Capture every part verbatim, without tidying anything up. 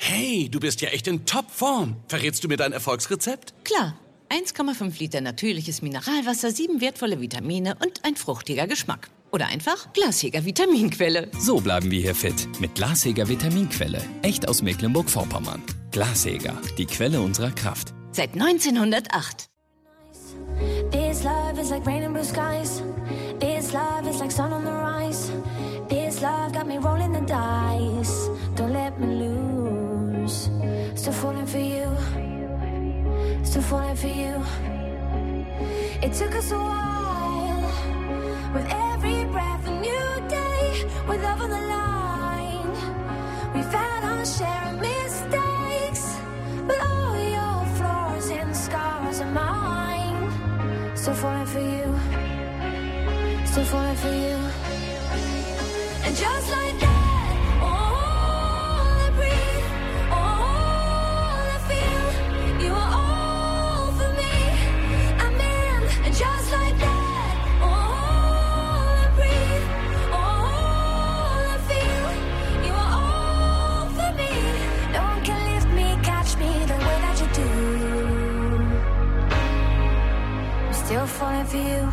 Hey, du bist ja echt in Topform. Verrätst du mir dein Erfolgsrezept? Klar. eins Komma fünf Liter natürliches Mineralwasser, sieben wertvolle Vitamine und ein fruchtiger Geschmack. Oder einfach Glashäger Vitaminquelle. So bleiben wir hier fit mit Glashäger Vitaminquelle. Echt aus Mecklenburg-Vorpommern. Glashäger, die Quelle unserer Kraft. Seit neunzehnhundertacht. This love is like rain and blue skies. This love is like sun on the rise. This love got me rolling the dice. Don't let me lose. Still falling for you. Still falling for you. It took us a while. With every breath a new day. With love on the line. We've had our share of mistakes. But all your flaws and scars are mine. Still falling for you. Still falling for you. And just like that, all I breathe, all I feel, you are all for me. I'm in. And just like that, all I breathe, all I feel, you are all for me. No one can lift me, catch me the way that you do. I'm still falling for you.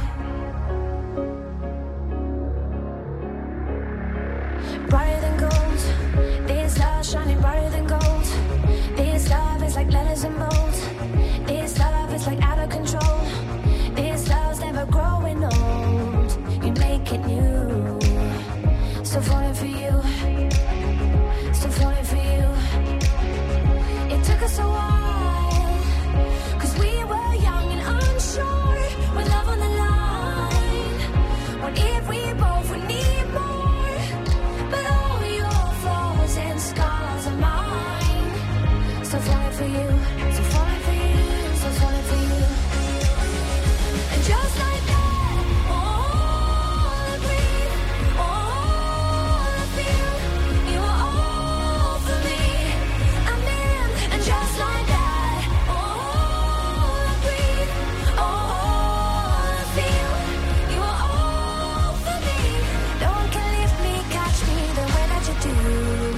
Brighter than gold, this love shining brighter than gold. This love is like letters and bold. This love is like out of control. This love's never growing old. You make it new. Still falling for you. Still falling for you. It took us a while, cause we were young and unsure. With love on the line. What if we both would need more? But all your flaws and scars are mine. Still falling for you. Still falling for you. Still falling for you. And just like that, all I breathe, all I feel, you are all for me. I'm in. And just like that, all I breathe, all I feel, you are all for me. No one can lift me, catch me the way that you do.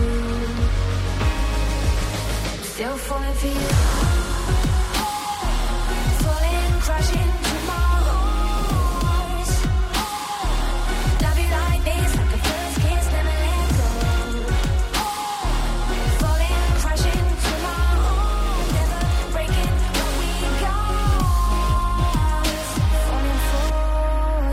Still falling for you. Falling, crashing to my arms. Love you like this, like a first kiss, never let go. Falling, crashing to my arms. Never breaking what we got. Falling for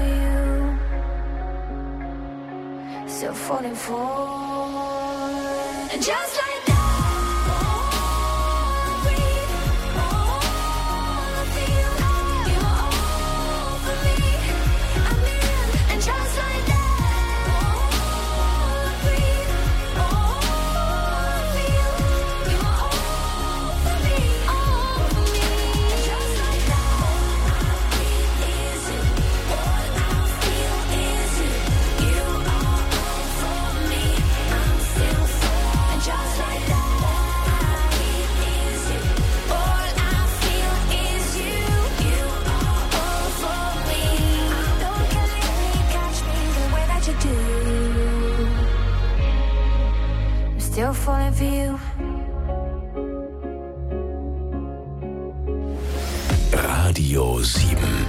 you. Still falling for. And just like that, all I breathe, all I feel, you are all for me. I'm in. And just like that, all I breathe, all I feel, you are all for me, all for me. And just like that, all I breathe is you, all I feel is you. You are all for me. I'm still for. And just like that, all I breathe is you, all I feel is you. You are all for me. Don't can let me catch me the way that you do. I'm still falling for you. Radio sieben.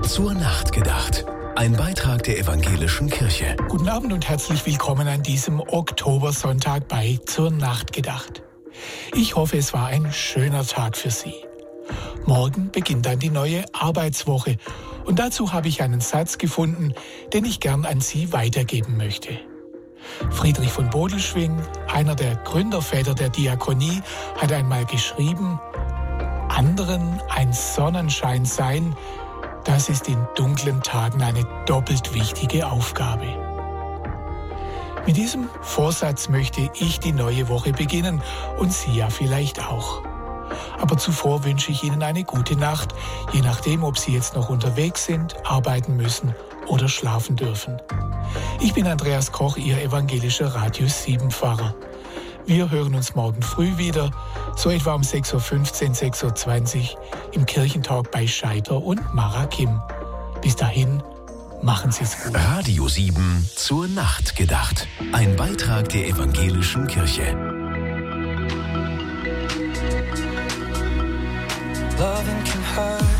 Zur Nacht gedacht. Ein Beitrag der Evangelischen Kirche. Guten Abend und herzlich willkommen an diesem Oktobersonntag bei Zur Nacht gedacht. Ich hoffe, es war ein schöner Tag für Sie. Morgen beginnt dann die neue Arbeitswoche und dazu habe ich einen Satz gefunden, den ich gern an Sie weitergeben möchte. Friedrich von Bodelschwingh, einer der Gründerväter der Diakonie, hat einmal geschrieben: Anderen ein Sonnenschein sein, das ist in dunklen Tagen eine doppelt wichtige Aufgabe. Mit diesem Vorsatz möchte ich die neue Woche beginnen und Sie ja vielleicht auch. Aber zuvor wünsche ich Ihnen eine gute Nacht, je nachdem, ob Sie jetzt noch unterwegs sind, arbeiten müssen oder schlafen dürfen. Ich bin Andreas Koch, Ihr evangelischer Radius sieben Pfarrer. Wir hören uns morgen früh wieder, so etwa um sechs Uhr fünfzehn, sechs Uhr zwanzig im Kirchentalk bei Scheiter und Mara Kim. Bis dahin, machen Sie es gut. Radio sieben zur Nacht gedacht. Ein Beitrag der Evangelischen Kirche. Loving can hurt.